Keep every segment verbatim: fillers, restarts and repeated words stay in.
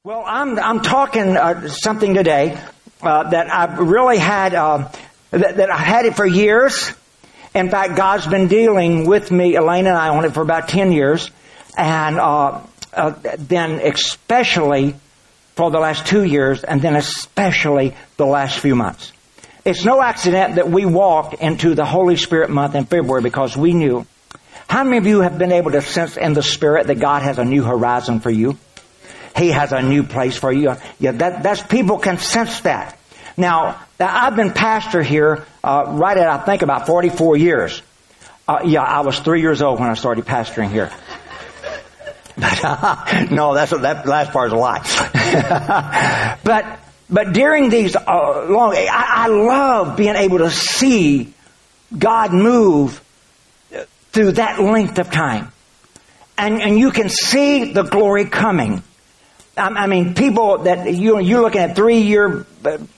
Well, I'm I'm talking uh, something today uh, that I've really had uh, that, that I've had it for years. In fact, God's been dealing with me, Elaine and I, on it for about ten years, and uh, uh, then especially for the last two years, and then especially the last few months. It's no accident that we walked into the Holy Spirit month in February because we knew. How many of you have been able to sense in the Spirit that God has a new horizon for you? He has a new place for you. Yeah, that, that's people can sense that. Now, I've been pastor here uh, right at, I think, about forty-four years. Uh, yeah, I was three years old when I started pastoring here. no, that's that last part is a lie. but but during these uh, long, I, I love being able to see God move through that length of time, and and you can see the glory coming. I mean, people that you, you're looking at three-year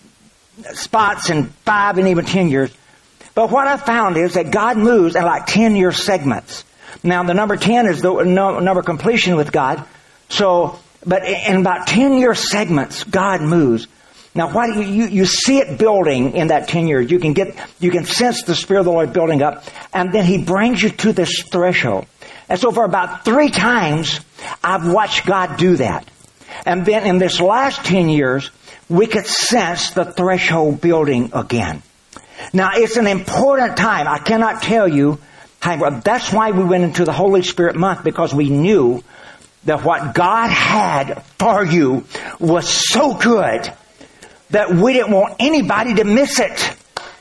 spots and five and even ten years. But what I found is that God moves in like ten-year segments. Now, the number ten is the number of completion with God. So, but in about ten-year segments, God moves. Now, why do you, you, you see it building in that ten years? You can get, you can sense the Spirit of the Lord building up. And then He brings you to this threshold. And so for about three times, I've watched God do that. And then in this last ten years, we could sense the threshold building again. Now, it's an important time. I cannot tell you how, that's why we went into the Holy Spirit month, because we knew that what God had for you was so good that we didn't want anybody to miss it.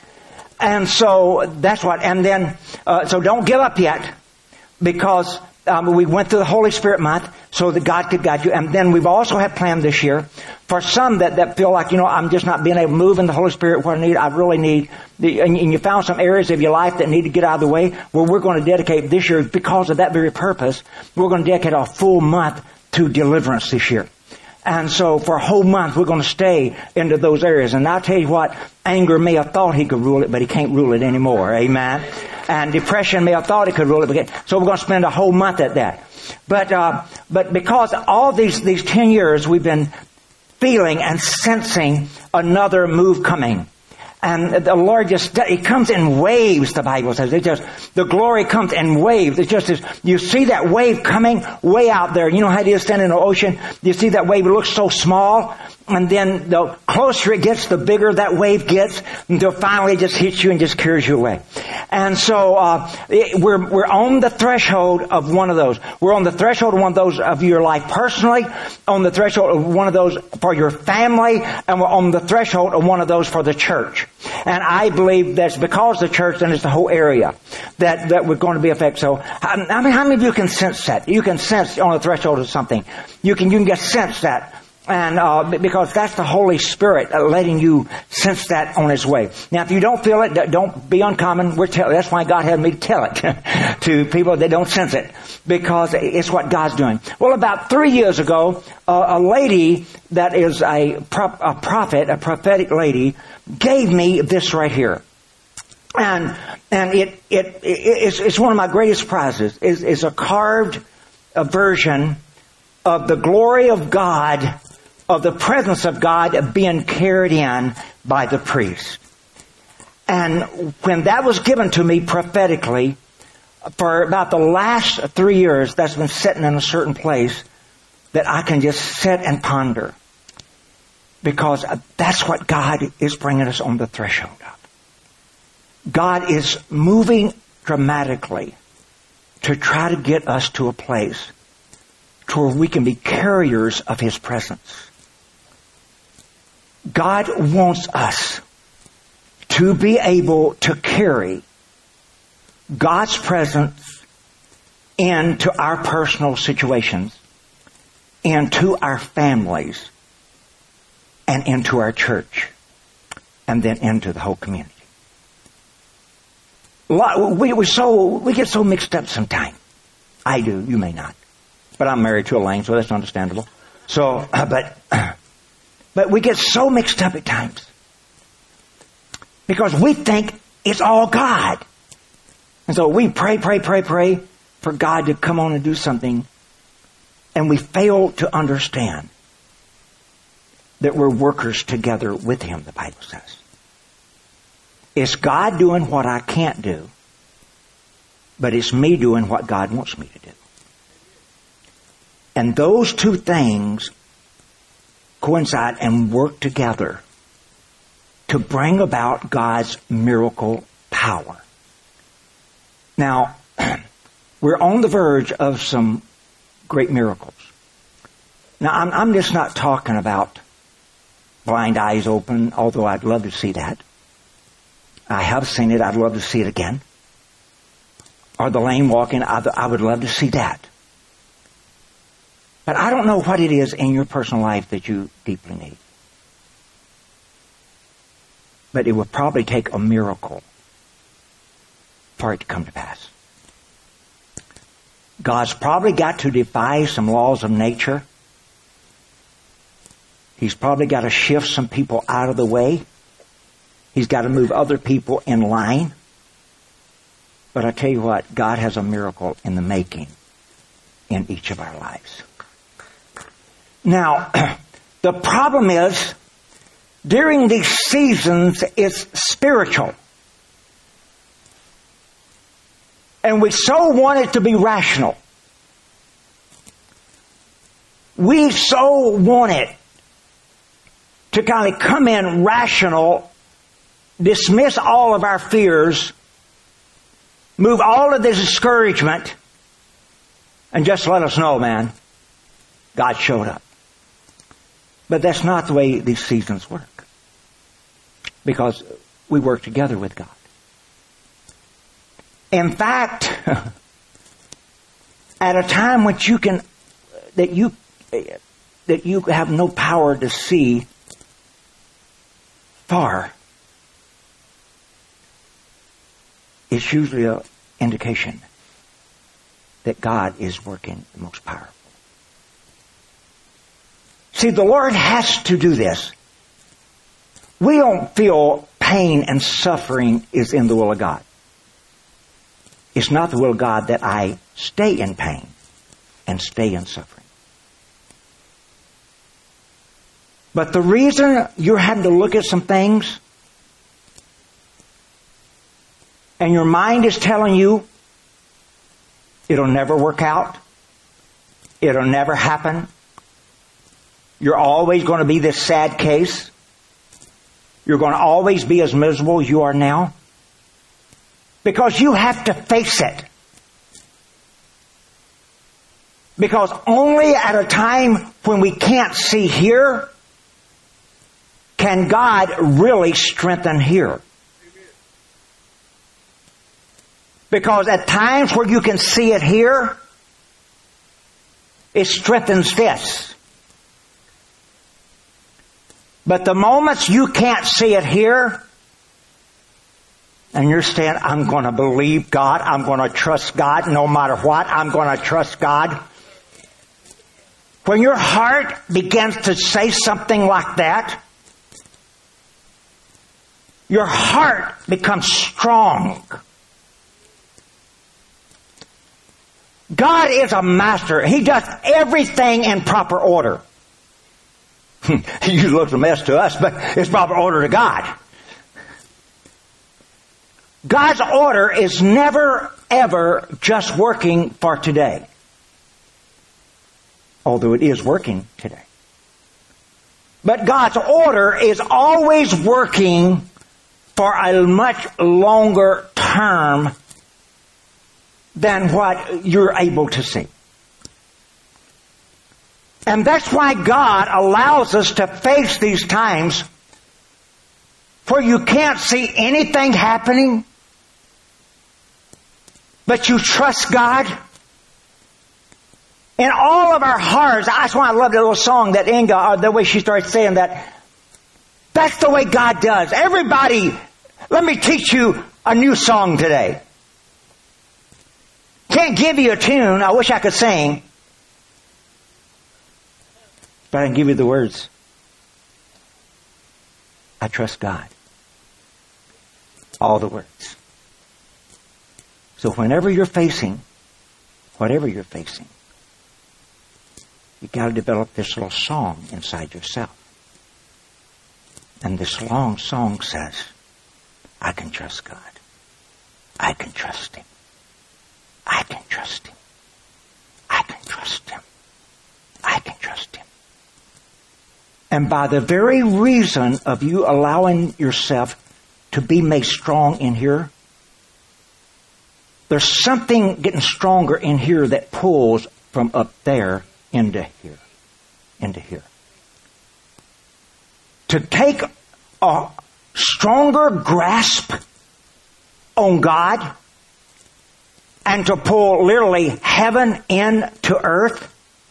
And so that's what, and then, uh, so don't give up yet, because Um, we went through the Holy Spirit month so that God could guide you. And then we've also had planned this year for some that, that feel like, you know, I'm just not being able to move in the Holy Spirit what I need. I really need, the, and, and you found some areas of your life that need to get out of the way. Well, we're going to dedicate this year, because of that very purpose, we're going to dedicate a full month to deliverance this year. And so for a whole month, we're going to stay into those areas. And I'll tell you what, anger may have thought he could rule it, but he can't rule it anymore. Amen. And depression may have thought it could rule it, but so we're going to spend a whole month at that. But, uh, but because all these, these ten years, we've been feeling and sensing another move coming. And the Lord just, it comes in waves, the Bible says. It just, the glory comes in waves. It's just as, you see that wave coming way out there. You know how it is standing in the ocean? You see that wave, it looks so small. And then the closer it gets, the bigger that wave gets, until finally it just hits you and just carries you away. And so, uh, it, we're, we're on the threshold of one of those. We're on the threshold of one of those of your life personally, on the threshold of one of those for your family, and we're on the threshold of one of those for the church. And I believe that's because the church, and it's the whole area that, that we're going to be affected. So, I mean, how many of you can sense that? You can sense on the threshold of something. You can, you can just sense that. And, uh, because that's the Holy Spirit letting you sense that on His way. Now, if you don't feel it, don't be uncommon. We're tell- that's why God had me tell it to people that don't sense it, because it's what God's doing. Well, about three years ago, uh, a lady that is a, pro- a prophet, a prophetic lady, gave me this right here. And, and it, it, it it's, it's one of my greatest prizes. It's, it's a carved a version of the glory of God, of the presence of God being carried in by the priest. And when that was given to me prophetically, for about the last three years, that's been sitting in a certain place that I can just sit and ponder. Because that's what God is bringing us on the threshold of. God is moving dramatically to try to get us to a place to where we can be carriers of His presence. God wants us to be able to carry God's presence into our personal situations, into our families, and into our church, and then into the whole community. We, we, so, we get so mixed up sometimes. I do, you may not. But I'm married to Elaine, so that's understandable. So, uh, but... But we get so mixed up at times because we think it's all God. And so we pray, pray, pray, pray for God to come on and do something. And we fail to understand that we're workers together with Him, the Bible says. It's God doing what I can't do, but it's me doing what God wants me to do. And those two things coincide and work together to bring about God's miracle power. Now, we're on the verge of some great miracles. Now, I'm, I'm just not talking about blind eyes open, although I'd love to see that. I have seen it. I'd love to see it again. Or the lame walking. I, I would love to see that. But I don't know what it is in your personal life that you deeply need. But it would probably take a miracle for it to come to pass. God's probably got to defy some laws of nature. He's probably got to shift some people out of the way. He's got to move other people in line. But I tell you what, God has a miracle in the making in each of our lives. Now, the problem is, during these seasons, it's spiritual. And we so want it to be rational. We so want it to kind of come in rational, dismiss all of our fears, move all of this discouragement, and just let us know, man, God showed up. But that's not the way these seasons work. Because we work together with God. In fact, at a time when you can, that you, that you have no power to see far, it's usually an indication that God is working the most powerful. See, the Lord has to do this. We don't feel pain and suffering is in the will of God. It's not the will of God that I stay in pain and stay in suffering. But the reason you're having to look at some things and your mind is telling you it'll never work out, it'll never happen, you're always going to be this sad case, you're going to always be as miserable as you are now, because you have to face it. Because only at a time when we can't see here can God really strengthen here. Because at times where you can see it here, it strengthens this. But the moments you can't see it here, and you're saying, I'm going to believe God, I'm going to trust God no matter what, I'm going to trust God. When your heart begins to say something like that, your heart becomes strong. God is a master. He does everything in proper order. You look a mess to us, but it's proper order to God. God's order is never, ever just working for today. Although it is working today. But God's order is always working for a much longer term than what you're able to see. And that's why God allows us to face these times where you can't see anything happening, but you trust God. In all of our hearts, that's why I love the little song that Inga, or the way she starts saying that. That's the way God does. Everybody, let me teach you a new song today. Can't give you a tune. I wish I could sing. But I can give you the words. I trust God. All the words. So whenever you're facing, whatever you're facing, you've got to develop this little song inside yourself. And this long song says, I can trust God. I can trust Him. I can trust Him. I can trust Him. I can trust Him. And by the very reason of you allowing yourself to be made strong in here, there's something getting stronger in here that pulls from up there into here. Into here. To take a stronger grasp on God and to pull literally heaven into earth.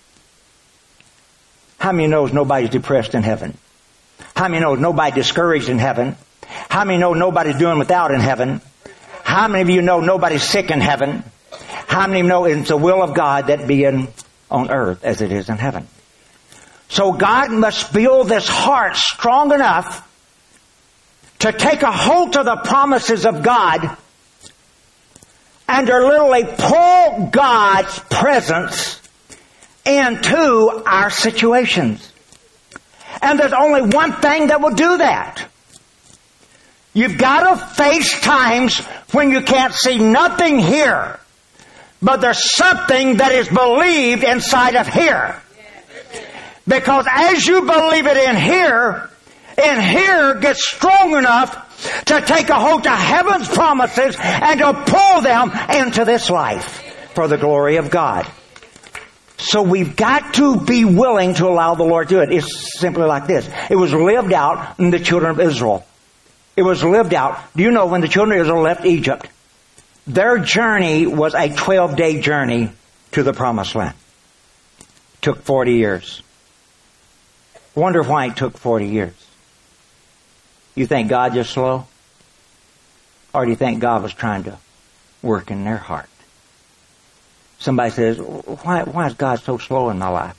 How many knows nobody's depressed in heaven? How many knows nobody's discouraged in heaven? How many know nobody's doing without in heaven? How many of you know nobody's sick in heaven? How many know it's the will of God that be in, on earth as it is in heaven? So God must build this heart strong enough to take a hold of the promises of God and to literally pull God's presence into our situations. And there's only one thing that will do that. You've got to face times when you can't see nothing here, but there's something that is believed inside of here. Because as you believe it in here, in here gets strong enough to take a hold of heaven's promises and to pull them into this life for the glory of God. So we've got to be willing to allow the Lord to do it. It's simply like this. It was lived out in the children of Israel. It was lived out. Do you know when the children of Israel left Egypt, their journey was a twelve-day journey to the promised land. It took forty years. Wonder why it took forty years. You think God just slow? Or do you think God was trying to work in their heart? Somebody says, why, why is God so slow in my life?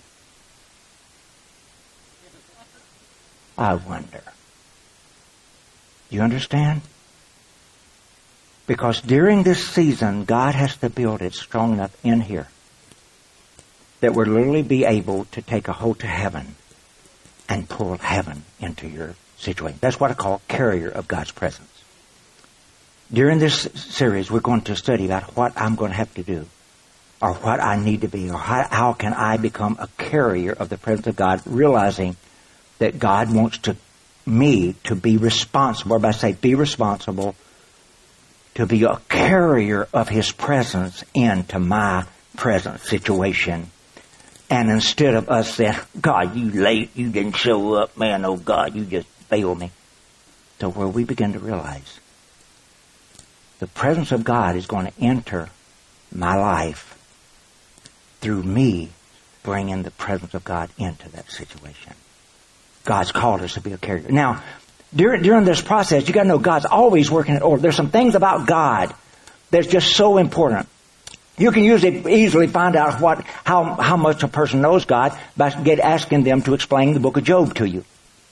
I wonder. You understand? Because during this season, God has to build it strong enough in here that we'll literally be able to take a hold to heaven and pull heaven into your situation. That's what I call carrier of God's presence. During this series, we're going to study about what I'm going to have to do, or what I need to be, or how, how can I become a carrier of the presence of God, realizing that God wants to me to be responsible. Everybody say, be responsible to be a carrier of His presence into my present situation. And instead of us saying, God, you late, you didn't show up, man, oh God, you just failed me. So where we begin to realize the presence of God is going to enter my life through me bringing the presence of God into that situation. God's called us to be a carrier. Now, during, during this process, you got to know God's always working in order. There's some things about God that's just so important. You can usually easily find out what how how much a person knows God by get asking them to explain the book of Job to you.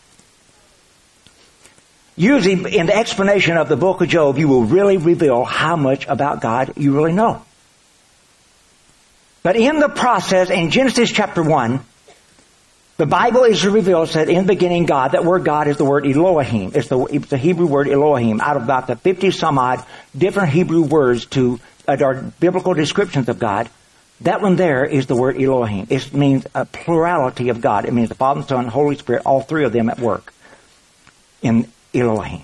Usually, in the explanation of the book of Job, you will really reveal how much about God you really know. But in the process, in Genesis chapter one, the Bible is revealed that in the beginning God, that word God is the word Elohim. It's the, it's the Hebrew word Elohim. Out of about the fifty some odd different Hebrew words to uh, are biblical descriptions of God, that one there is the word Elohim. It means a plurality of God. It means the Father, Son, Holy Spirit, all three of them at work in Elohim.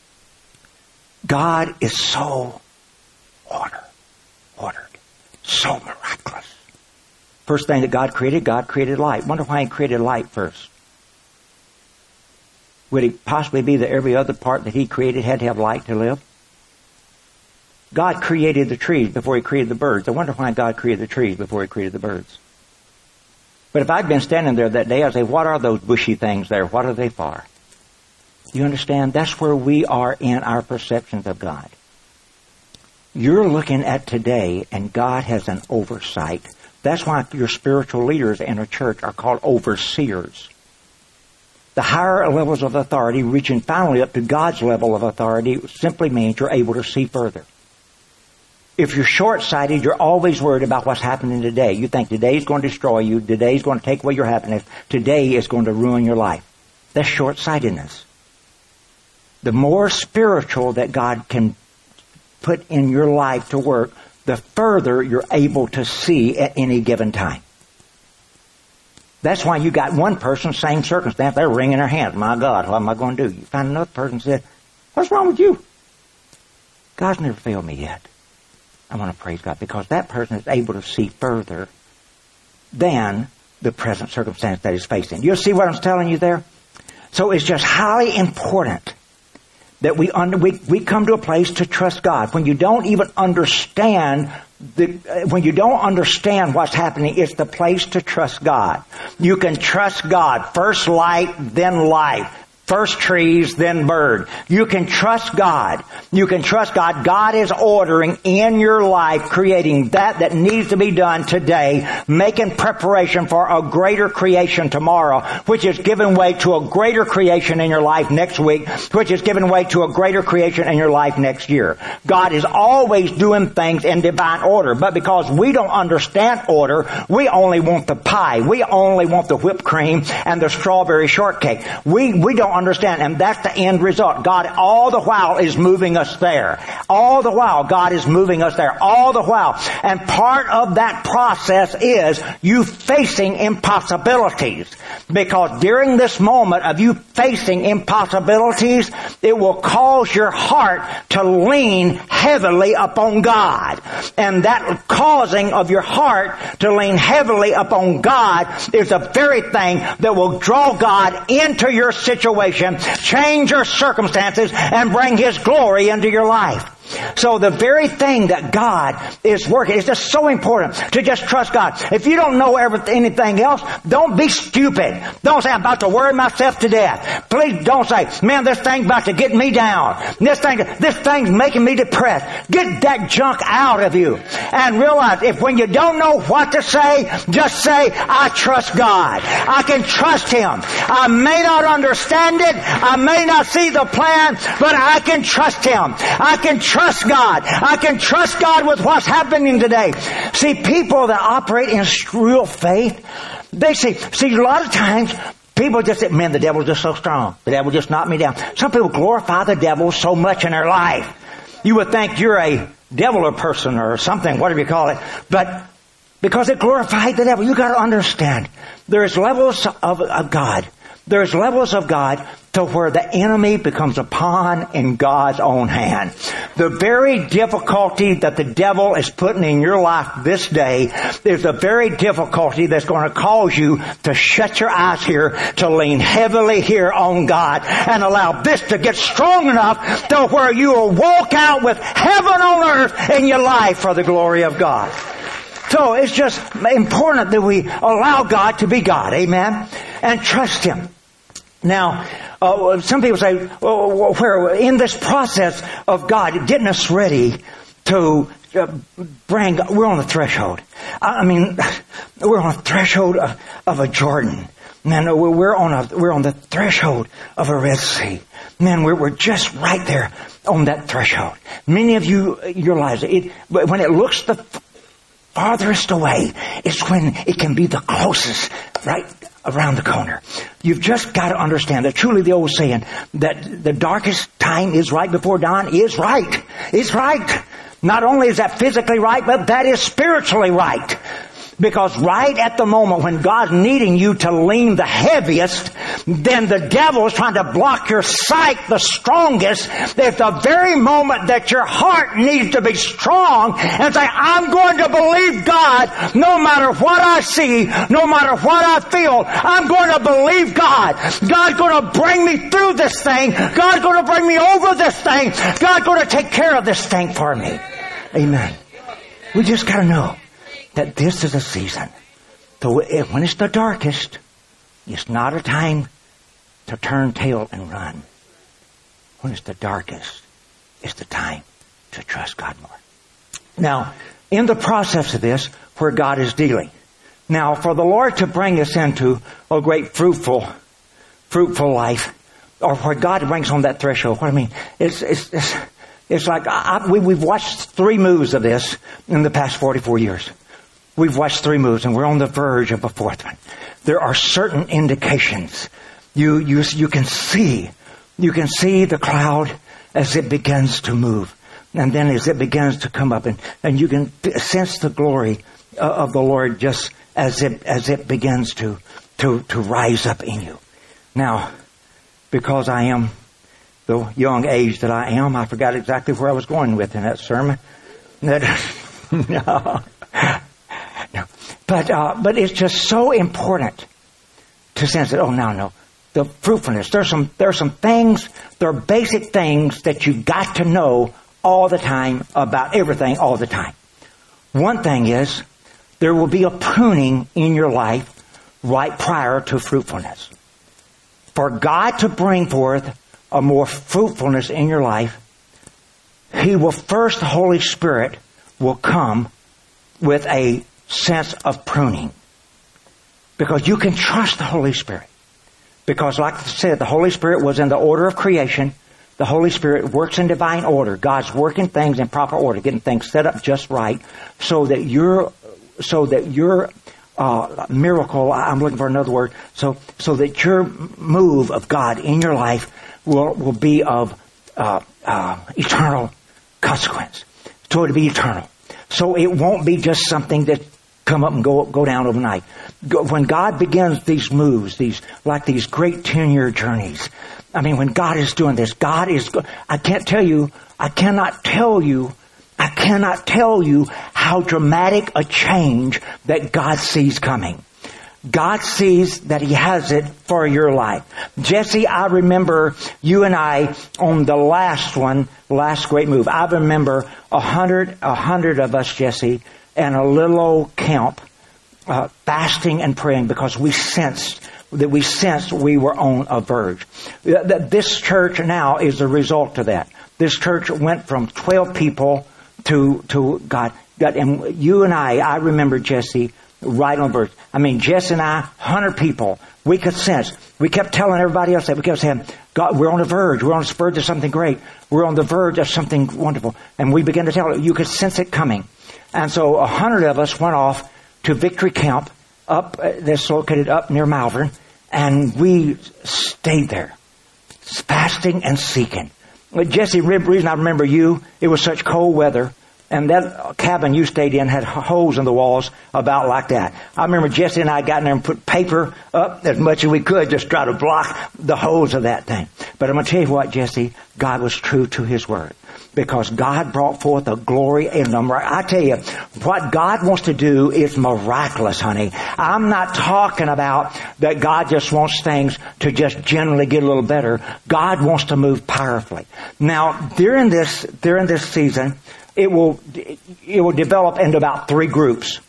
God is so ordered, ordered, so miraculous. First thing that God created, God created light. Wonder why He created light first. Would it possibly be that every other part that He created had to have light to live? God created the trees before He created the birds. I wonder why God created the trees before He created the birds. But if I'd been standing there that day, I'd say, what are those bushy things there? What are they for? You understand? That's where we are in our perceptions of God. You're looking at today, and God has an oversight. That's why your spiritual leaders in a church are called overseers. The higher levels of authority, reaching finally up to God's level of authority, simply means you're able to see further. If you're short-sighted, you're always worried about what's happening today. You think today's going to destroy you, today's going to take away your happiness, today is going to ruin your life. That's short-sightedness. the more spiritual that God can put in your life to work, the further you're able to see at any given time. That's why you got one person, same circumstance, they're wringing their hands. My God, what am I going to do? You find another person and said, what's wrong with you? God's never failed me yet. I want to praise God because that person is able to see further than the present circumstance that he's facing. You see what I'm telling you there? So it's just highly important that we, under, we we come to a place to trust God. When you don't even understand the, uh, when you don't understand what's happening, it's the place to trust God. You can trust God. First light, then life. First trees, then bird. You can trust God. You can trust God. God is ordering in your life, creating that that needs to be done today, making preparation for a greater creation tomorrow, which is giving way to a greater creation in your life next week, which is giving way to a greater creation in your life next year. God is always doing things in divine order, but because we don't understand order, we only want the pie. We only want the whipped cream and the strawberry shortcake. We, we don't understand, and that's the end result. God all the while is moving us there. All the while God is moving us there. All the while. And part of that process is you facing impossibilities. Because during this moment of you facing impossibilities, it will cause your heart to lean heavily upon God. And that causing of your heart to lean heavily upon God is the very thing that will draw God into your situation, change your circumstances, and bring His glory into your life. So the very thing that God is working, it's just so important to just trust God. If you don't know everything, anything else, don't be stupid. Don't say, I'm about to worry myself to death. Please don't say, man, this thing's about to get me down. This thing, this thing's making me depressed. Get that junk out of you. And realize if when you don't know what to say, just say, I trust God. I can trust Him. I may not understand it. I may not see the plan, but I can trust Him. I can trust Trust God. I can trust God with what's happening today. See, people that operate in real faith, they see, see, a lot of times, people just say, man, the devil's just so strong. The devil just knocked me down. Some people glorify the devil so much in their life. You would think you're a deviler person or something, whatever you call it. But because it glorified the devil, you got to understand, there's levels of, of God. There's levels of God to where the enemy becomes a pawn in God's own hand. The very difficulty that the devil is putting in your life this day is the very difficulty that's going to cause you to shut your eyes here, to lean heavily here on God, and allow this to get strong enough to where you will walk out with heaven on earth in your life for the glory of God. So it's just important that we allow God to be God, amen, and trust Him. Now, uh, some people say, well, where in this process of God getting us ready to uh, bring, we're on the threshold. I mean, we're on the threshold of, of a Jordan. Man, we're on a, we're on the threshold of a Red Sea. Man, we're, we're just right there on that threshold. Many of you realize it, when it looks the farthest away, it's when it can be the closest, right around the corner. You've just got to understand that truly the old saying that the darkest time is right before dawn is right. It's right. Not only is that physically right, but that is spiritually right. Because right at the moment when God's needing you to lean the heaviest, then the devil is trying to block your sight the strongest. It's the very moment that your heart needs to be strong and say, I'm going to believe God no matter what I see, no matter what I feel. I'm going to believe God. God's going to bring me through this thing. God's going to bring me over this thing. God's going to take care of this thing for me. Amen. We just got to know that this is a season. So when it's the darkest, it's not a time to turn tail and run. When it's the darkest, it's the time to trust God more. Now, in the process of this, where God is dealing. Now, for the Lord to bring us into a great fruitful, fruitful life, or where God brings on that threshold, what I mean, it's, it's, it's, it's like I, we, we've watched three moves of this in the past forty-four years. We've watched three moves, and we're on the verge of a fourth one. There are certain indications. You, you, you can see You can see the cloud as it begins to move. And then as it begins to come up, and, and you can sense the glory of the Lord just as it as it begins to, to, to rise up in you. Now, because I am the young age that I am, I forgot exactly where I was going with in that sermon. That, no. no. But, uh, but it's just so important to sense that, oh, no, no. The fruitfulness. There's some, there's some things, there are basic things that you've got to know all the time about everything all the time. One thing is, there will be a pruning in your life right prior to fruitfulness. For God to bring forth a more fruitfulness in your life, He will first, the Holy Spirit will come with a sense of pruning. Because you can trust the Holy Spirit. Because like I said, the Holy Spirit was in the order of creation. The Holy Spirit works in divine order. God's working things in proper order, getting things set up just right, so that your, so that your uh, miracle, I'm looking for another word, so so that your move of God in your life will will be of uh, uh, eternal consequence. So it'll be eternal. So it won't be just something that come up and go go down overnight. When God begins these moves, these like these great ten-year journeys, I mean, when God is doing this, God is, I can't tell you, I cannot tell you, I cannot tell you how dramatic a change that God sees coming. God sees that He has it for your life. Jesse, I remember you and I on the last one, last great move. I remember a hundred, a hundred of us, Jesse, and a little old camp, uh, fasting and praying because we sensed that we sensed we were on a verge. This church now is a result of that. This church went from twelve people to, to God. God, and you and I, I remember Jesse, right on the verge. I mean, Jesse and I, one hundred people. We could sense. We kept telling everybody else that. We kept saying, God, we're on the verge. We're on the verge of something great. We're on the verge of something wonderful. And we began to tell it. You could sense it coming. And so a hundred of us went off to Victory Camp, up uh, that's located up near Malvern, and we stayed there, fasting and seeking. But Jesse, the reason I remember you, it was such cold weather, and that cabin you stayed in had holes in the walls about like that. I remember Jesse and I got in there and put paper up as much as we could, just try to block the holes of that thing. But I'm going to tell you what, Jesse, God was true to His word. Because God brought forth a glory and a miracle. I tell you, what God wants to do is miraculous, honey. I'm not talking about that God just wants things to just generally get a little better. God wants to move powerfully. Now, during this, during this season, it will, it will develop into about three groups.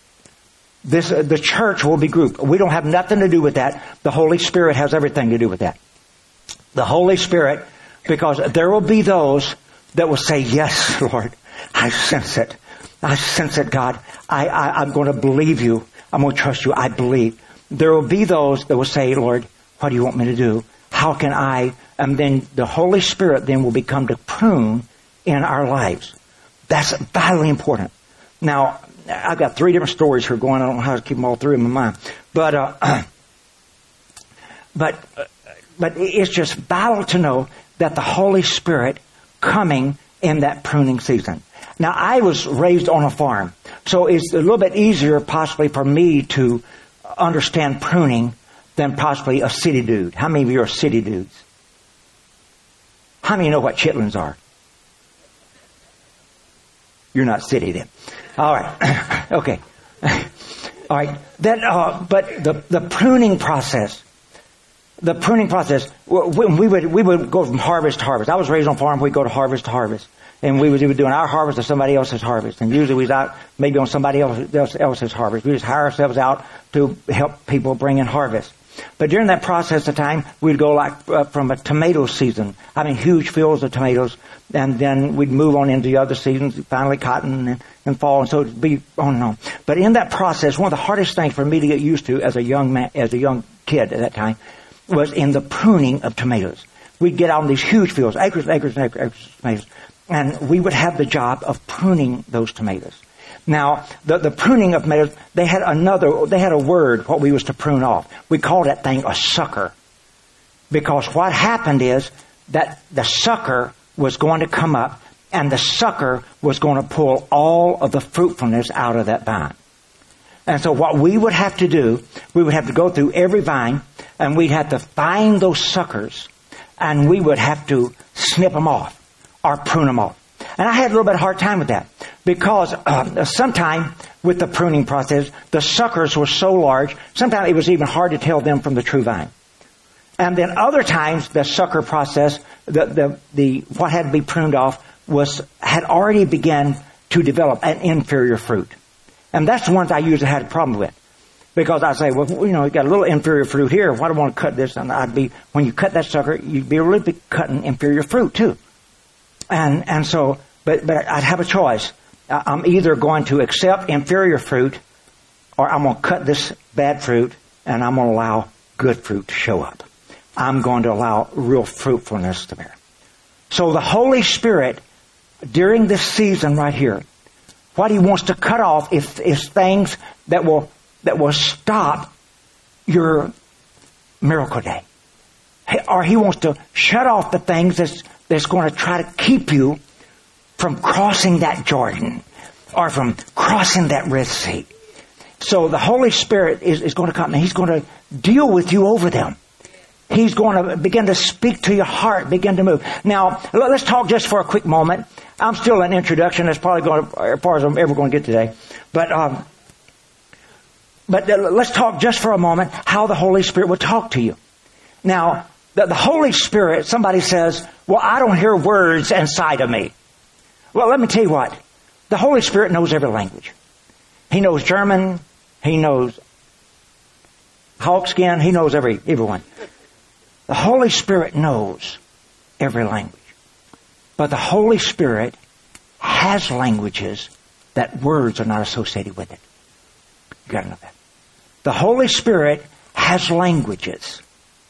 This, the church will be grouped. We don't have nothing to do with that. The Holy Spirit has everything to do with that. The Holy Spirit, because there will be those that will say, yes, Lord, I sense it. I sense it, God. I, I, I'm going to believe you. I'm going to trust you. I believe. There will be those that will say, Lord, what do you want me to do? How can I? And then the Holy Spirit then will become to prune in our lives. That's vitally important. Now, I've got three different stories here going. I don't know how to keep them all three in my mind. But, uh, but, uh, but it's just vital to know that the Holy Spirit coming in that pruning season. Now, I was raised on a farm, so it's a little bit easier possibly for me to understand pruning than possibly a city dude. How many of you are city dudes? How many know what chitlins are? You're not city then. All right. Okay. All right. That, uh, but the, the pruning process, The pruning process, we would we would go from harvest to harvest. I was raised on a farm. We'd go to harvest to harvest. And we would be doing our harvest or somebody else's harvest. And usually we was out maybe on somebody else, else's harvest. We just hire ourselves out to help people bring in harvest. But during that process of time, we'd go like uh, from a tomato season. I mean, huge fields of tomatoes. And then we'd move on into the other seasons, finally cotton and, and fall. And so it'd be on and on. But in that process, one of the hardest things for me to get used to as a young man, as a young kid at that time, was in the pruning of tomatoes. We'd get out on these huge fields, acres and acres and acres, acres of tomatoes, and we would have the job of pruning those tomatoes. Now, the, the pruning of tomatoes, they had another, they had a word, what we was to prune off. We called that thing a sucker. Because what happened is, that the sucker was going to come up, and the sucker was going to pull all of the fruitfulness out of that vine. And so what we would have to do, we would have to go through every vine, and we'd have to find those suckers, and we would have to snip them off or prune them off. And I had a little bit of a hard time with that, because uh, sometimes with the pruning process, the suckers were so large, sometimes it was even hard to tell them from the true vine. And then other times, the sucker process, the, the, the, what had to be pruned off was, had already begun to develop an inferior fruit. And that's the ones I usually had a problem with. Because I say, well, you know, you got a little inferior fruit here. Why do I want to cut this? And I'd be, when you cut that sucker, you'd be really be cutting inferior fruit too. And, and so, but, but I'd have a choice. I'm either going to accept inferior fruit, or I'm going to cut this bad fruit, and I'm going to allow good fruit to show up. I'm going to allow real fruitfulness to bear. So the Holy Spirit, during this season right here, what He wants to cut off is, is things that will, that will stop your miracle day. Or He wants to shut off the things that's, that's going to try to keep you from crossing that Jordan, or from crossing that Red Sea. So the Holy Spirit is, is going to come, and He's going to deal with you over them. He's going to begin to speak to your heart, begin to move. Now, let's talk just for a quick moment. I'm still an introduction. That's probably going to, as far as I'm ever going to get today. But, um, but uh, let's talk just for a moment how the Holy Spirit will talk to you. Now, the, the Holy Spirit, somebody says, well, I don't hear words inside of me. Well, let me tell you what. The Holy Spirit knows every language. He knows German. He knows Hawkskin. He knows every everyone. The Holy Spirit knows every language. But the Holy Spirit has languages that words are not associated with it. You got to know that. The Holy Spirit has languages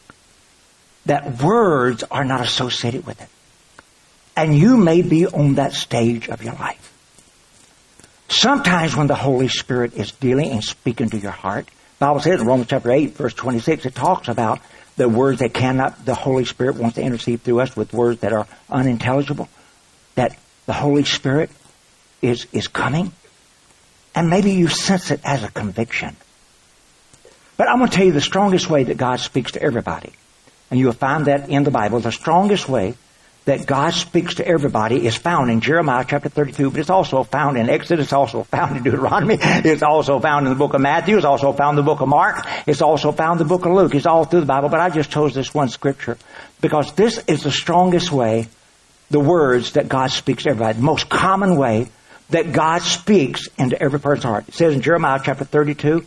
that words are not associated with it. And you may be on that stage of your life. Sometimes when the Holy Spirit is dealing and speaking to your heart, the Bible says in Romans chapter eight, verse twenty-six, it talks about the words that cannot, the Holy Spirit wants to intercede through us with words that are unintelligible, that the Holy Spirit is, is coming. And maybe you sense it as a conviction. But I'm going to tell you the strongest way that God speaks to everybody. And you will find that in the Bible. The strongest way that God speaks to everybody is found in Jeremiah chapter thirty-two, but it's also found in Exodus, it's also found in Deuteronomy, it's also found in the book of Matthew, it's also found in the book of Mark, it's also found in the book of Luke. It's all through the Bible, but I just chose this one scripture because this is the strongest way, the words that God speaks to everybody, the most common way that God speaks into every person's heart. It says in Jeremiah chapter thirty-two,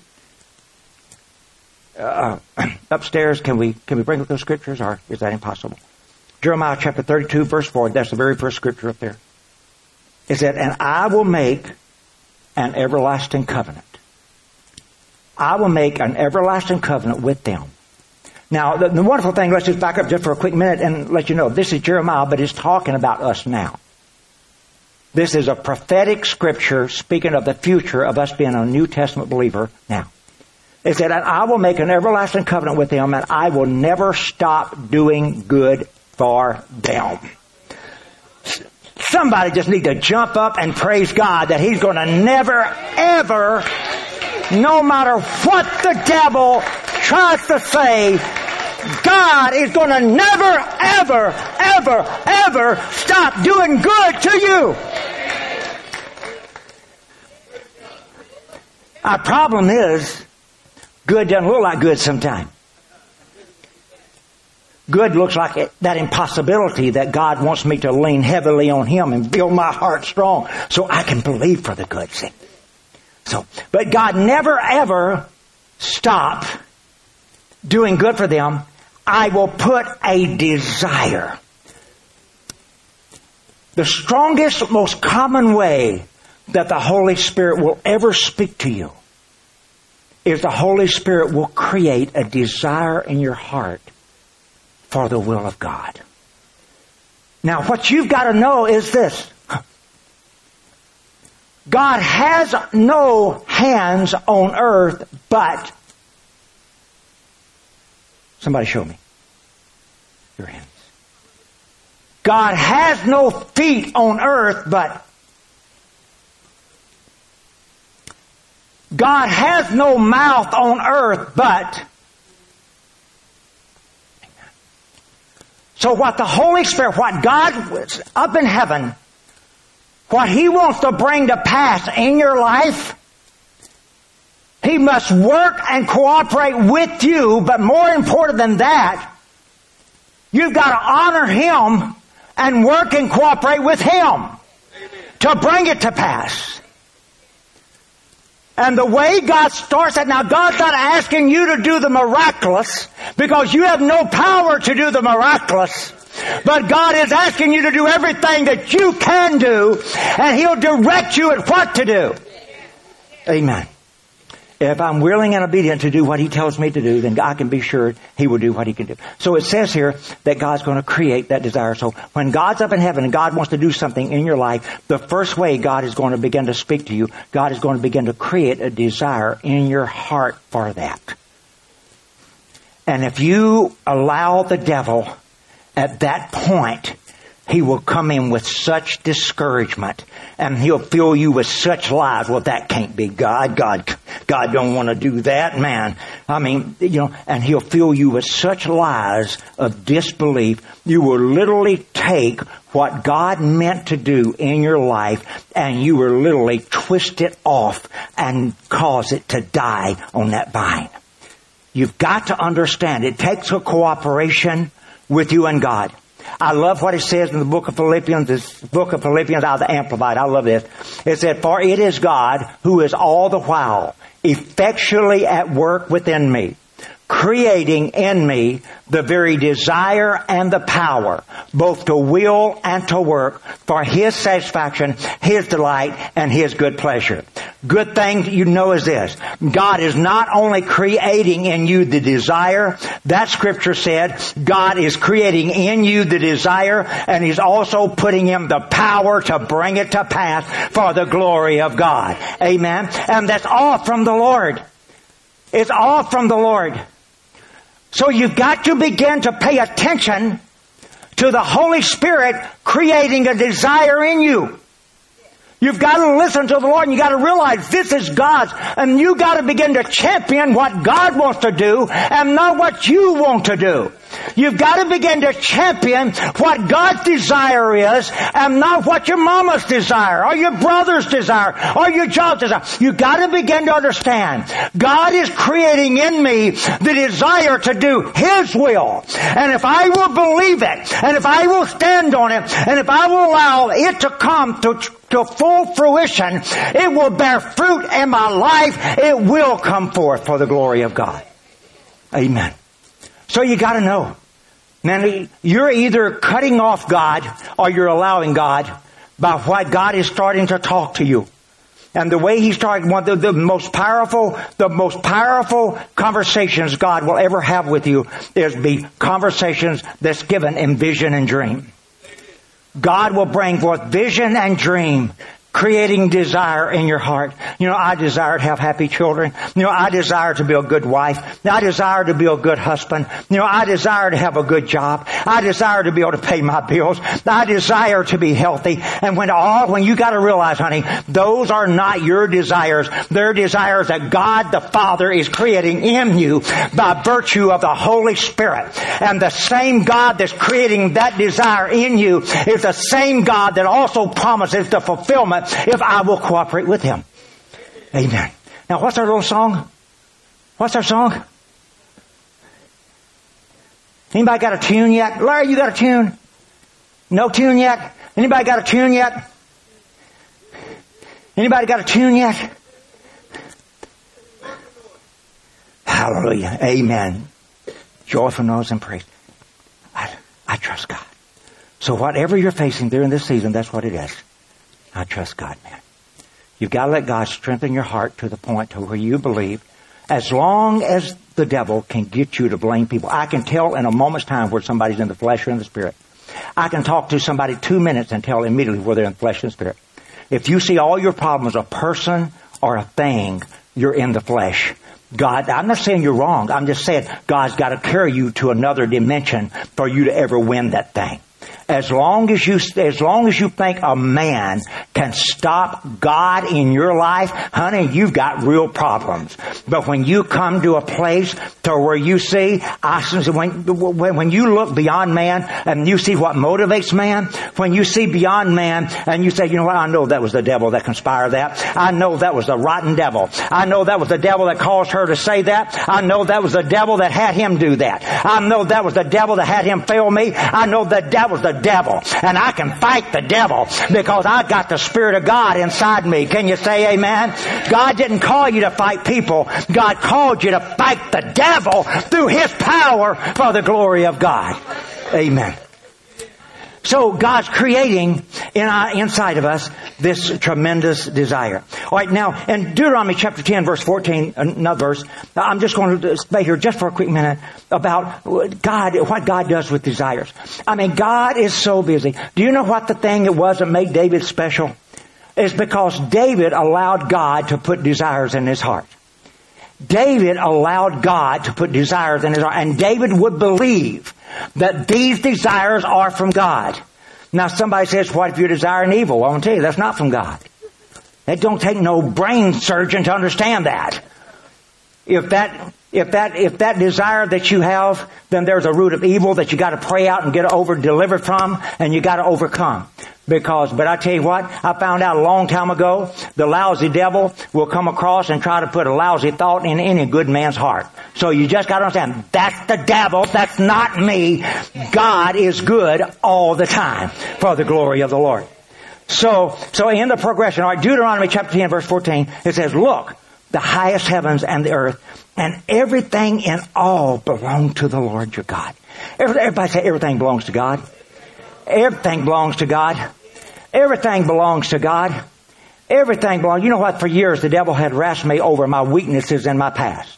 uh, upstairs, can we, can we bring up those scriptures, or is that impossible? Jeremiah chapter thirty-two, verse four, that's the very first scripture up there. It said, and I will make an everlasting covenant. I will make an everlasting covenant with them. Now, the, the wonderful thing, let's just back up just for a quick minute and let you know, this is Jeremiah, but it's talking about us now. This is a prophetic scripture speaking of the future of us being a New Testament believer now. It said, and I will make an everlasting covenant with them, and I will never stop doing good for them. Somebody just need to jump up and praise God that He's going to never, ever, no matter what the devil tries to say, God is going to never, ever, ever, ever stop doing good to you. Our problem is, good doesn't look like good sometimes. Good looks like it, that impossibility that God wants me to lean heavily on Him and build my heart strong so I can believe for the good. See? So, but God never ever stopped doing good for them. I will put a desire. The strongest, most common way that the Holy Spirit will ever speak to you is the Holy Spirit will create a desire in your heart for the will of God. Now, what you've got to know is this. God has no hands on earth, but somebody show me your hands. God has no feet on earth, but God has no mouth on earth, but so what the Holy Spirit, what God was up in heaven, what He wants to bring to pass in your life, He must work and cooperate with you, but more important than that, you've got to honor Him and work and cooperate with Him Amen. To bring it to pass. And the way God starts that, now God's not asking you to do the miraculous because you have no power to do the miraculous. But God is asking you to do everything that you can do, and He'll direct you at what to do. Amen. If I'm willing and obedient to do what He tells me to do, then I can be sure He will do what He can do. So it says here that God's going to create that desire. So when God's up in heaven and God wants to do something in your life, the first way God is going to begin to speak to you, God is going to begin to create a desire in your heart for that. And if you allow the devil at that point, he will come in with such discouragement, and he'll fill you with such lies. Well, that can't be God. God, God don't want to do that, man. I mean, you know, and he'll fill you with such lies of disbelief. You will literally take what God meant to do in your life, and you will literally twist it off and cause it to die on that vine. You've got to understand, it takes a cooperation with you and God. I love what it says in the book of Philippians, this book of Philippians out of the Amplified. I love this. It said, for it is God who is all the while effectually at work within me, creating in me the very desire and the power, both to will and to work for His satisfaction, His delight, and His good pleasure. Good thing you know is this. God is not only creating in you the desire, that scripture said, God is creating in you the desire, and He's also putting in the power to bring it to pass for the glory of God. Amen. And that's all from the Lord. It's all from the Lord. So you've got to begin to pay attention to the Holy Spirit creating a desire in you. You've got to listen to the Lord, and you've got to realize this is God's, and you've got to begin to champion what God wants to do and not what you want to do. You've got to begin to champion what God's desire is and not what your mama's desire or your brother's desire or your job's desire. You've got to begin to understand God is creating in me the desire to do His will. And if I will believe it, and if I will stand on it, and if I will allow it to come to to full fruition, it will bear fruit in my life. It will come forth for the glory of God. Amen. So you got to know, man, you're either cutting off God or you're allowing God by what God is starting to talk to you. And the way He's starting, one of the, the most powerful, the most powerful conversations God will ever have with you is be conversations that's given in vision and dream. God will bring forth vision and dream, creating desire in your heart. You know, I desire to have happy children. You know, I desire to be a good wife. I desire to be a good husband. You know, I desire to have a good job. I desire to be able to pay my bills. I desire to be healthy. And when all, when you got to realize, honey, those are not your desires. They're desires that God the Father is creating in you by virtue of the Holy Spirit. And the same God that's creating that desire in you is the same God that also promises the fulfillment if I will cooperate with Him. Amen. Now, what's our little song? What's our song? Anybody got a tune yet? Larry, you got a tune? No tune yet? Anybody got a tune yet? Anybody got a tune yet? Hallelujah. Amen. Joyful noise and praise. I, I trust God. So whatever you're facing during this season, that's what it is. I trust God, man. You've got to let God strengthen your heart to the point to where you believe. As long as the devil can get you to blame people. I can tell in a moment's time where somebody's in the flesh or in the spirit. I can talk to somebody two minutes and tell immediately where they're in the flesh and spirit. If you see all your problems a person or a thing, you're in the flesh. God, I'm not saying you're wrong. I'm just saying God's got to carry you to another dimension for you to ever win that thing. As long as you, as long as you think a man can stop God in your life, honey, you've got real problems. But when you come to a place to where you see, I, when, when you look beyond man and you see what motivates man, when you see beyond man and you say, you know what, I know that was the devil that conspired that. I know that was the rotten devil. I know that was the devil that caused her to say that. I know that was the devil that had him do that. I know that was the devil that had him fail me. I know that that was the devil, and I can fight the devil because I got the Spirit of God inside me. Can you say amen? God didn't call you to fight people. God called you to fight the devil through His power for the glory of God. Amen. So God's creating in our, inside of us this tremendous desire. All right, now in Deuteronomy chapter ten, verse fourteen, another verse. I'm just going to stay here just for a quick minute about God, what God does with desires. I mean, God is so busy. Do you know what the thing it was that made David special? It's because David allowed God to put desires in his heart. David allowed God to put desires in his heart, and David would believe that these desires are from God. Now somebody says, what if you're desiring evil? Well, I want to tell you, that's not from God. It don't take no brain surgeon to understand that. If that, if that, if that desire that you have, then there's a root of evil that you got to pray out and get over, delivered from, and you got to overcome. Because, but I tell you what, I found out a long time ago, the lousy devil will come across and try to put a lousy thought in any good man's heart. So you just got to understand, that's the devil, that's not me. God is good all the time for the glory of the Lord. So, so in the progression, all right, Deuteronomy chapter ten, verse fourteen, it says, look, the highest heavens and the earth, and everything in all belong to the Lord your God. Everybody say everything belongs to God. Everything belongs to God. Everything belongs to God. Everything belongs. You know what? For years the devil had harassed me over my weaknesses in my past.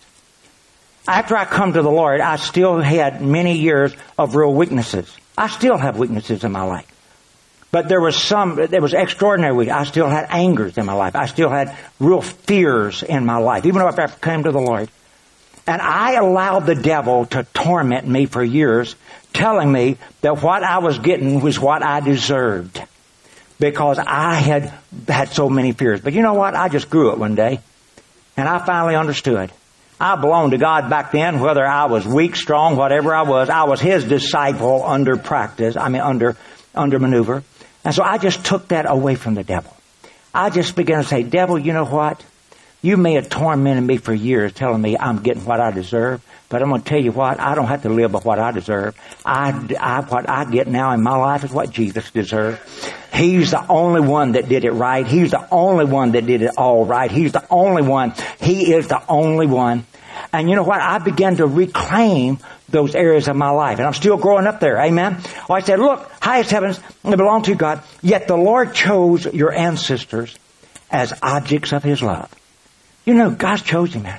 After I come to the Lord, I still had many years of real weaknesses. I still have weaknesses in my life. But there was some, there was extraordinary weakness. I still had angers in my life. I still had real fears in my life, even after I came to the Lord. And I allowed the devil to torment me for years, telling me that what I was getting was what I deserved. Because I had had so many fears. But you know what? I just grew it one day. And I finally understood. I belonged to God back then, whether I was weak, strong, whatever I was. I was His disciple under practice. I mean, under, under maneuver. And so I just took that away from the devil. I just began to say, devil, you know what? You may have tormented me for years telling me I'm getting what I deserve, but I'm going to tell you what, I don't have to live by what I deserve. I, I, what I get now in my life is what Jesus deserved. He's the only one that did it right. He's the only one that did it all right. He's the only one. He is the only one. And you know what? I began to reclaim those areas of my life. And I'm still growing up there. Amen. Well, I said, look, highest heavens, they belong to God. Yet the Lord chose your ancestors as objects of His love. You know, God's chosen that.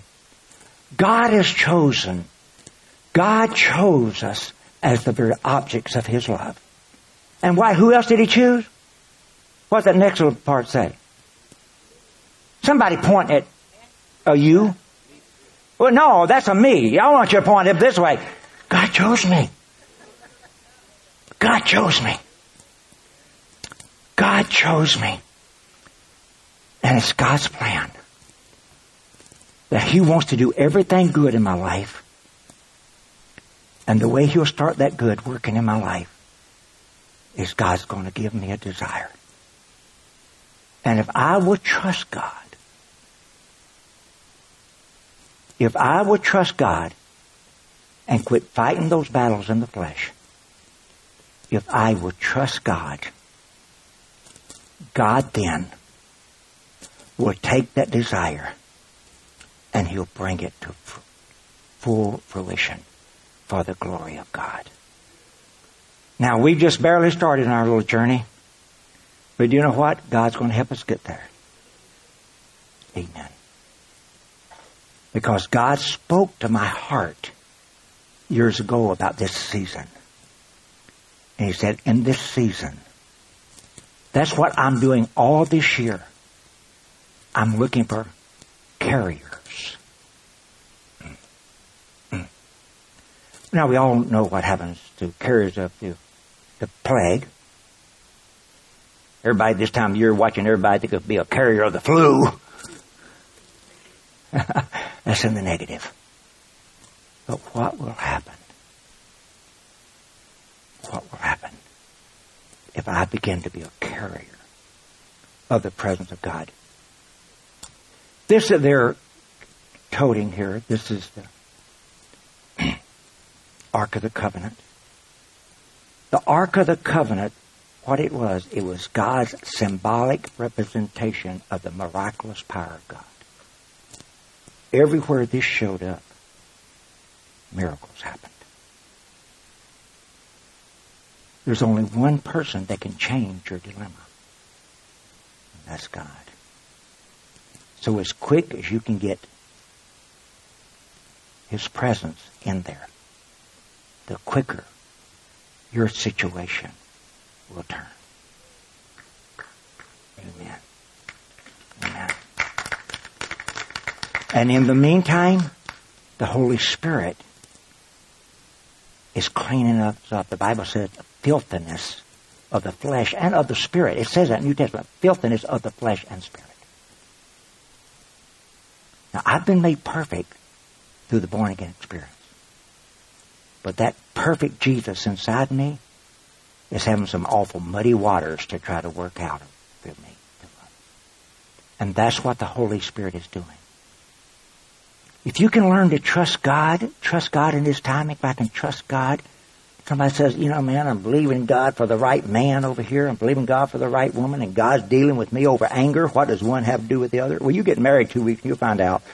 God has chosen. God chose us as the very objects of His love. And why? Who else did He choose? What's that next little part say? Somebody point at a you. Well, no, that's a me. I want you to point it this way. God chose me. God chose me. God chose me. And it's God's plan that He wants to do everything good in my life. And the way He'll start that good working in my life is God's going to give me a desire. And if I will trust God, if I will trust God and quit fighting those battles in the flesh, if I will trust God, God then will take that desire and He'll bring it to full fruition for the glory of God. Now, we've just barely started our little journey. But you know what? God's going to help us get there. Amen. Because God spoke to my heart years ago about this season. And He said, in this season, that's what I'm doing all this year. I'm looking for carriers. Now, we all know what happens to carriers of the the plague. Everybody this time of year watching everybody think it'll be a carrier of the flu. That's in the negative. But what will happen? What will happen if I begin to be a carrier of the presence of God? This that they're toting here, this is the Ark of the Covenant. The Ark of the Covenant, what it was, it was God's symbolic representation of the miraculous power of God. Everywhere this showed up, miracles happened. There's only one person that can change your dilemma. And that's God. So as quick as you can get His presence in there, the quicker your situation will turn. Amen. Amen. And in the meantime, the Holy Spirit is cleaning us up. The Bible says filthiness of the flesh and of the spirit. It says that in the New Testament, filthiness of the flesh and spirit. Now, I've been made perfect through the born-again experience. But that perfect Jesus inside me is having some awful muddy waters to try to work out of me. And that's what the Holy Spirit is doing. If you can learn to trust God, trust God in His timing, if I can trust God. Somebody says, you know, man, I'm believing God for the right man over here. I'm believing God for the right woman, and God's dealing with me over anger. What does one have to do with the other? Well, you get married two weeks and you'll find out.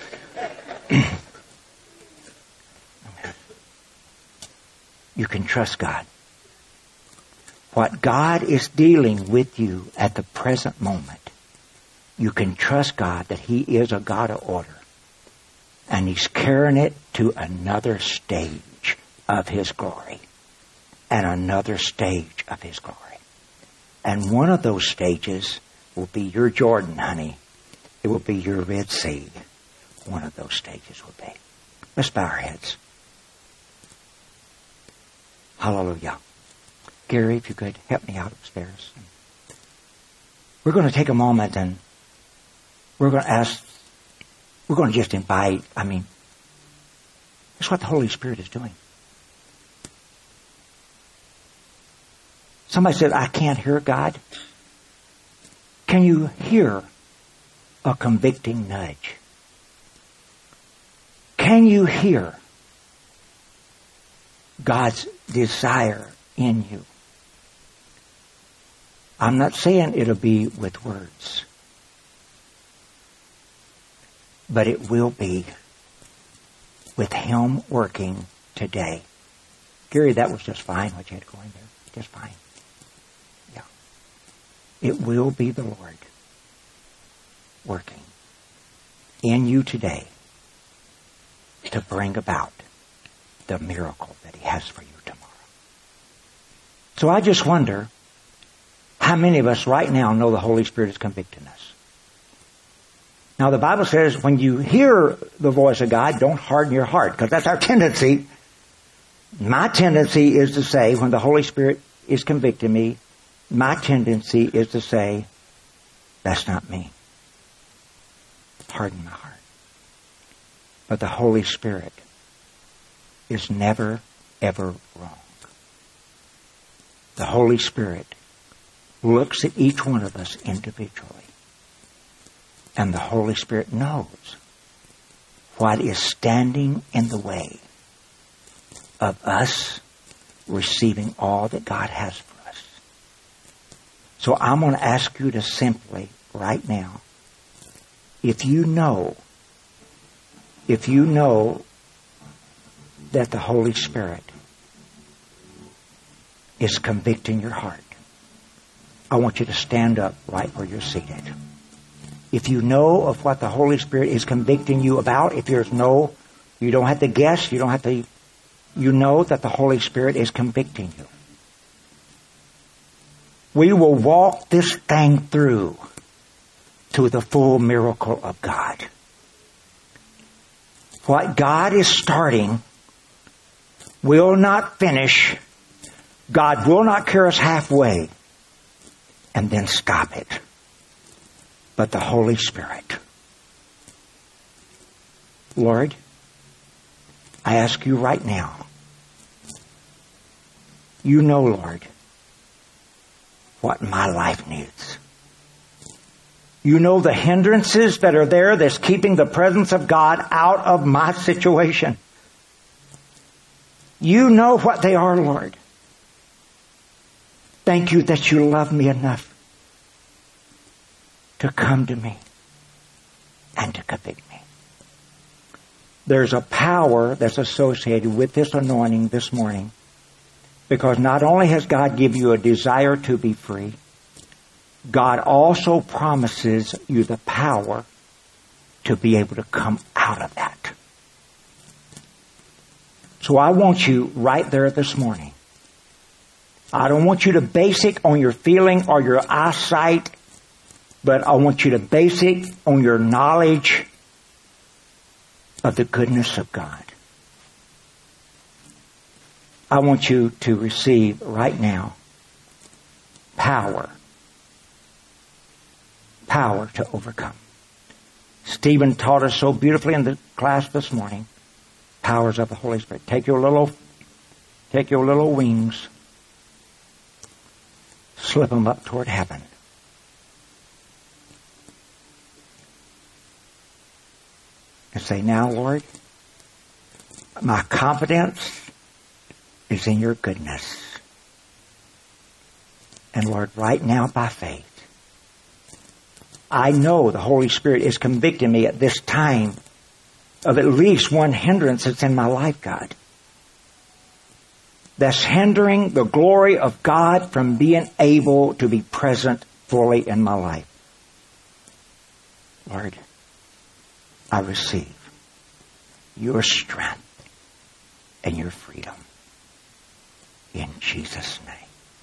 You can trust God. What God is dealing with you at the present moment, you can trust God that He is a God of order. And He's carrying it to another stage of His glory. And another stage of His glory. And one of those stages will be your Jordan, honey. It will be your Red Sea. One of those stages will be. Let's bow our heads. Hallelujah. Gary, if you could help me out upstairs. We're going to take a moment and we're going to ask, we're going to just invite, I mean, that's what the Holy Spirit is doing. Somebody said, I can't hear God. Can you hear a convicting nudge? Can you hear God's desire in you? I'm not saying it'll be with words, but it will be with Him working today. Gary, that was just fine what you had going there. Just fine. Yeah. It will be the Lord working in you today to bring about the miracle that He has for you tomorrow. So I just wonder how many of us right now know the Holy Spirit is convicting us. Now the Bible says when you hear the voice of God, don't harden your heart, because that's our tendency. My tendency is to say, when the Holy Spirit is convicting me, my tendency is to say, that's not me. Harden my heart. But the Holy Spirit is never, ever wrong. The Holy Spirit looks at each one of us individually. And the Holy Spirit knows what is standing in the way of us receiving all that God has for us. So I'm going to ask you to simply, right now, if you know, if you know that the Holy Spirit is convicting your heart, I want you to stand up right where you're seated. If you know of what the Holy Spirit is convicting you about, if there's no, you don't have to guess, you don't have to, you know that the Holy Spirit is convicting you. We will walk this thing through to the full miracle of God. What God is starting will not finish God will not carry us halfway and then stop it. But the Holy Spirit. Lord, I ask you right now. You know, Lord, what my life needs. You know the hindrances that are there that's keeping the presence of God out of my situation. You know what they are, Lord. Thank you that you love me enough to come to me and to convict me. There's a power that's associated with this anointing this morning, because not only has God given you a desire to be free, God also promises you the power to be able to come out of that. So I want you right there this morning. I don't want you to base it on your feeling or your eyesight, but I want you to base it on your knowledge of the goodness of God. I want you to receive right now power. Power to overcome. Stephen taught us so beautifully in the class this morning. Powers of the Holy Spirit. Take your little, take your little wings, slip them up toward heaven. And say, now, Lord, my confidence is in your goodness. And Lord, right now by faith, I know the Holy Spirit is convicting me at this time of at least one hindrance that's in my life, God. That's hindering the glory of God from being able to be present fully in my life. Lord, I receive your strength and your freedom. In Jesus' name.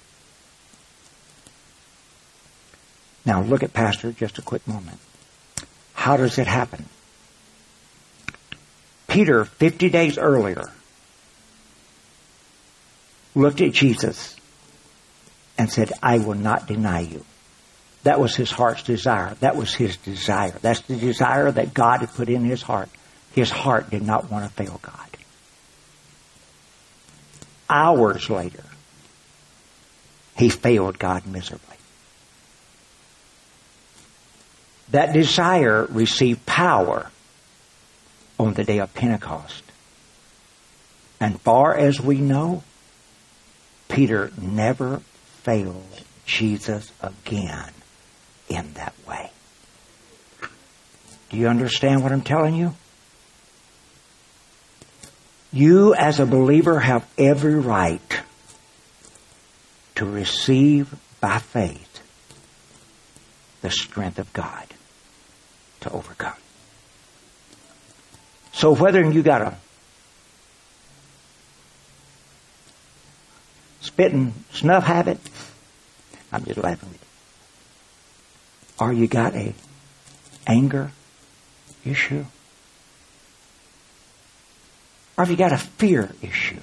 Now look at Pastor just a quick moment. How does it happen? Peter, fifty days earlier, looked at Jesus and said, I will not deny you. That was his heart's desire. That was his desire. That's the desire that God had put in his heart. His heart did not want to fail God. Hours later, he failed God miserably. That desire received power on the day of Pentecost. And far as we know, Peter never failed Jesus again in that way. Do you understand what I'm telling you? You as a believer have every right to receive by faith the strength of God to overcome. So whether you got a spitting snuff habit, I'm just laughing with you. Or you got a anger issue. Or if you got a fear issue.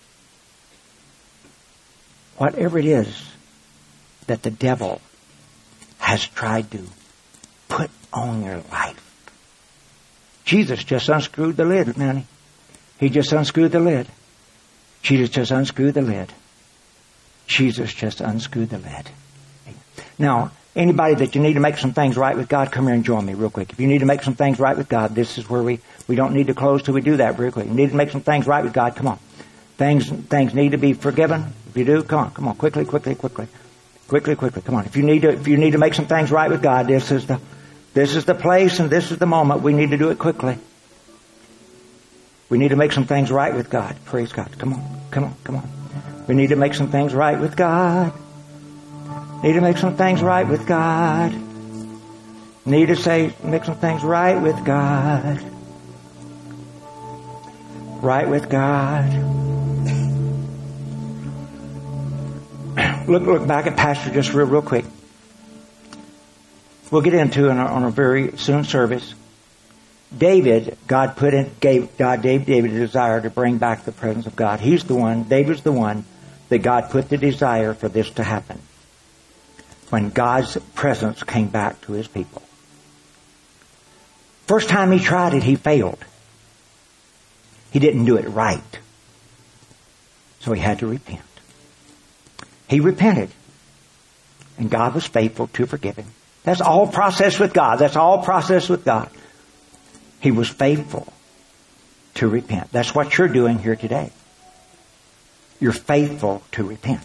Whatever it is that the devil has tried to put on your life. Jesus just unscrewed the lid, man. He just unscrewed the lid. Jesus just unscrewed the lid. Jesus just unscrewed the lid. Now, anybody that you need to make some things right with God, come here and join me real quick. If you need to make some things right with God, this is where we, we don't need to close till we do that real quick. You need to make some things right with God, come on. Things, things need to be forgiven. If you do, come on, come on, quickly, quickly, quickly. Quickly, quickly, come on. If you need to, if you need to make some things right with God, this is the, this is the place and this is the moment. We need to do it quickly. We need to make some things right with God. Praise God. Come on, come on, come on. We need to make some things right with God. Need to make some things right with God. Need to say, make some things right with God. Right with God. Look, look back at Pastor just real, real quick. We'll get into it on a, on a very soon service. David, God put in, gave, God gave David a desire to bring back the presence of God. He's the one, David's the one that God put the desire for this to happen when God's presence came back to His people. First time He tried it, He failed. He didn't do it right. So He had to repent. He repented. And God was faithful to forgive him. That's all process with God. That's all process with God. He was faithful to repent. That's what you're doing here today. You're faithful to repent.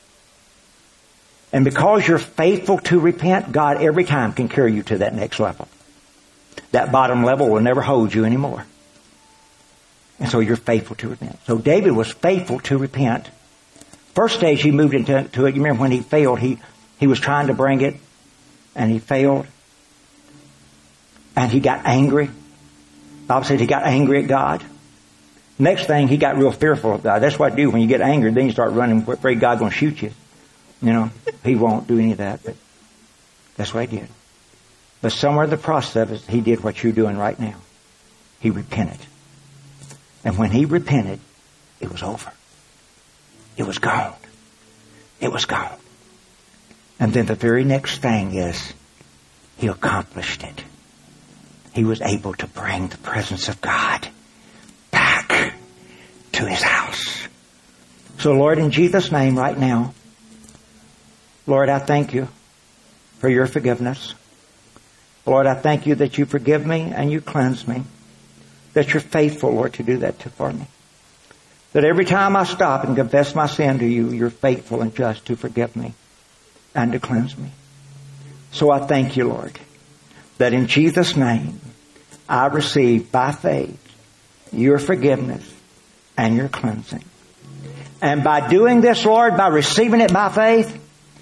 And because you're faithful to repent, God every time can carry you to that next level. That bottom level will never hold you anymore. And so you're faithful to repent. So David was faithful to repent. First stage he moved into to it. You remember when he failed, he, he was trying to bring it, and he failed. And he got angry. The Bible says he got angry at God. Next thing, he got real fearful of God. That's what I do when you get angry. Then you start running, afraid God's going to shoot you. You know, He won't do any of that, but that's what he did. But somewhere in the process of it, he did what you're doing right now. He repented. And when he repented, it was over. It was gone. It was gone. And then the very next thing is, he accomplished it. He was able to bring the presence of God back to his house. So Lord, in Jesus' name right now, Lord, I thank you for your forgiveness. Lord, I thank you that you forgive me and you cleanse me. That you're faithful, Lord, to do that for me. That every time I stop and confess my sin to you, you're faithful and just to forgive me and to cleanse me. So I thank you, Lord, that in Jesus' name, I receive by faith your forgiveness and your cleansing. And by doing this, Lord, by receiving it by faith,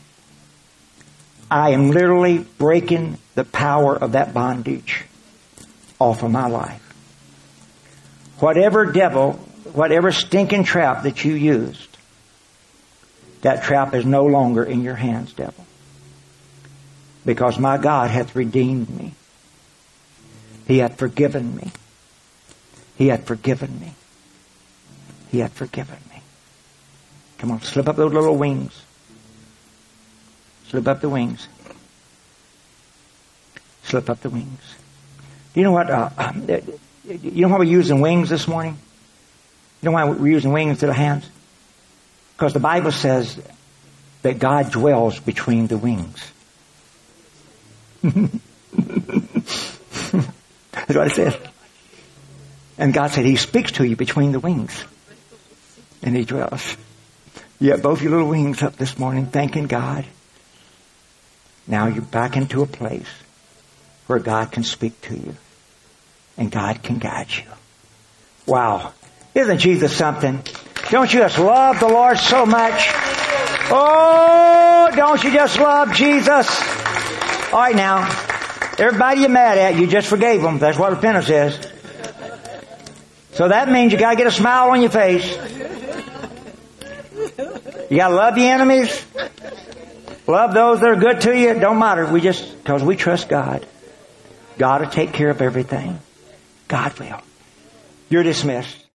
I am literally breaking the power of that bondage off of my life. Whatever devil, whatever stinking trap that you used, that trap is no longer in your hands, devil. Because my God hath redeemed me. He hath forgiven me. He hath forgiven me. He hath forgiven me. Come on, slip up those little wings. Slip up the wings. Slip up the wings. You know what? Uh, you know why we're using wings this morning? You know why we're using wings instead of hands? Because the Bible says that God dwells between the wings. That's what it says. And God said He speaks to you between the wings. And He dwells. You have both your little wings up this morning, thanking God. Now you're back into a place where God can speak to you. And God can guide you. Wow. Isn't Jesus something? Don't you just love the Lord so much? Oh, don't you just love Jesus? All right now. Everybody you're mad at, you just forgave them. That's what repentance is. So that means you got to get a smile on your face. You got to love your enemies. Love those that are good to you. It don't matter. We just, because we trust God. God will take care of everything. God will. You're dismissed.